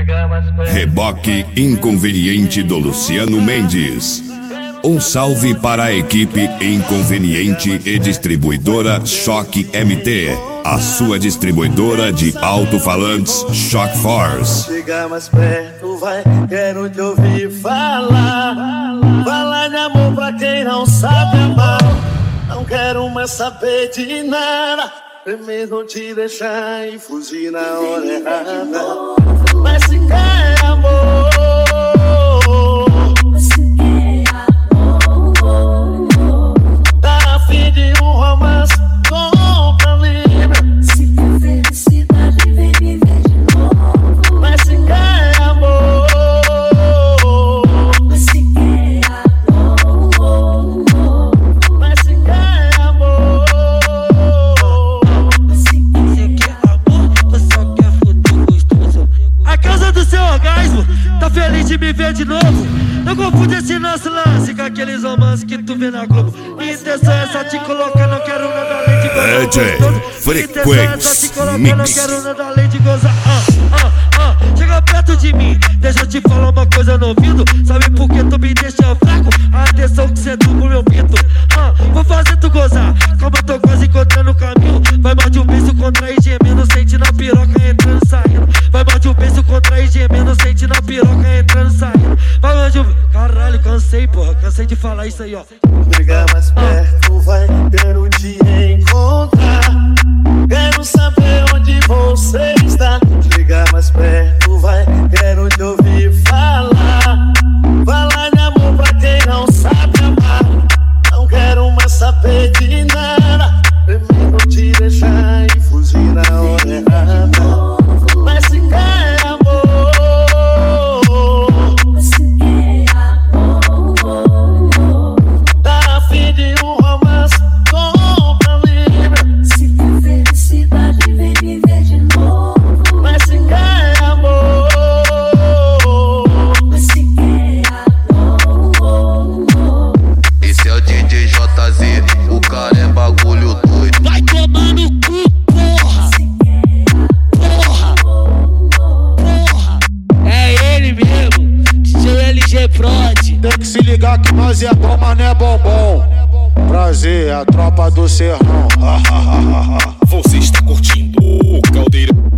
Reboque Inconveniente do Luciano Mendes. Um salve para a equipe Inconveniente e distribuidora Choque MT, a sua distribuidora de alto-falantes Shock Force. Chega mais perto, vai, quero te ouvir falar. Falar de amor pra quem não sabe amar. Não quero mais saber de nada, mesmo te deixar e fugir na hora errada. Mas se quer amor, tá a fim de um romance, compra livre. Se quer felicidade, vem me ver de novo. Mas se quer amor, Mas se quer amor, mas se quer amor, se quer amor, você só quer futuro gostoso. A causa do seu orgasmo, tá feliz de me ver de novo. Não confunde esse nosso lance com aqueles romances que tu vê na Globo. Minha intenção é só te colocar, não quero nada além de gozar. Frequência Não quero nada além de gozar. Chega perto de mim, deixa eu te falar uma coisa no ouvido. Sabe por que tu me deixa fraco? A atenção que cê deu pro meu pinto. Vou fazer tu gozar, como eu tô quase encontrando o caminho. Vai mais de um beijo contrair gemendo, sente na piroca entrando e saindo. Vai mais de um beijo contrair gemendo, sente na piroca entrando e saindo. Vai mais de um... Caralho, cansei, porra, cansei de falar isso aí, ó. chega mais perto, vai, quero te encontrar. Quero saber onde você está. Chega mais perto, vai, quero te ouvir falar. Falar de amor pra quem não sabe amar. Não quero mais saber de nada, mesmo te deixar e fugir na hora errada. Mas se quer amor, se quer amor, tá a fim de um romance, compra livre. se quer felicidade, vem me ver de novo. Mas se quer amor, Mas se quer amor, Esse é o DJ JZ, o cara é bagulho doido. Vai tomar no cu, porra! Porra! Porra! É ele mesmo, DJ LG Prod. Tem que se ligar que nós é bom, mas não é bombom. Prazer, a tropa do serrão. Você está curtindo o Caldeirão.